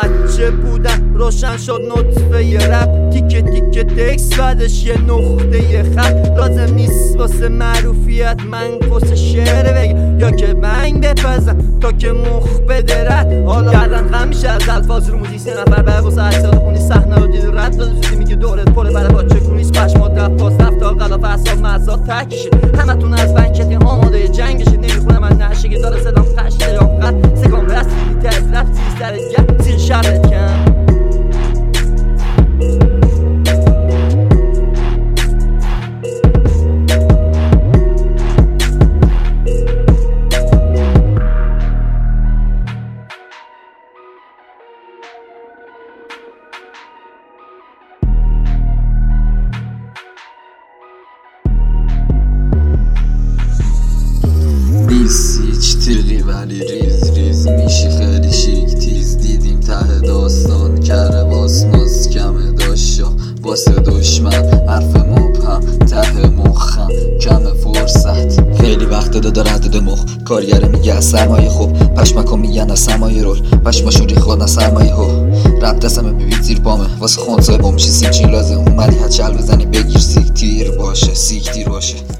بچه بودم روشن شد نطفه رپ، تیکه تیکه تکس بعدش یه نقطه خط. لازم نیست واسه معروفیت من قصه شعر بگم یا که بنگ بپزم تا که مخ بده رد. حالا کردن غم میشه از الفاظ رو موزیک، 3 نفر برق واسه اجساد خونی صحنه رو دید رد داده زودی میگه دورت پره برای باچه کنیش پشمات رفت باز رفتار غلاف اعصاب مزاد تکشید. همتون از بنکتین آماده جنگشید، نمیخونه من نشه که داره صدام خشته یا قد سکام رسیدی تز رفت سیسترت گرد زیر شرت کم. هیچ تیری ولی ریز ریز میشی خیلی شیک تیز. دیدیم ته داستان کره واسماز کمه داشتا واسه دشمن حرف مبهم ته مخم کم فرصت. خیلی وقت داده ردد مخ کارگره میگه از سرمایه خوب پشمکو میگن از سرمایه رول پشماشون ریخواد از سرمایه هو. رب دستمه ببید زیر پامه واسه خونسای با میشی سیمچین لازم اومدی حد چل بزنی بگیر سیک تیر باشه سیک تیر باشه.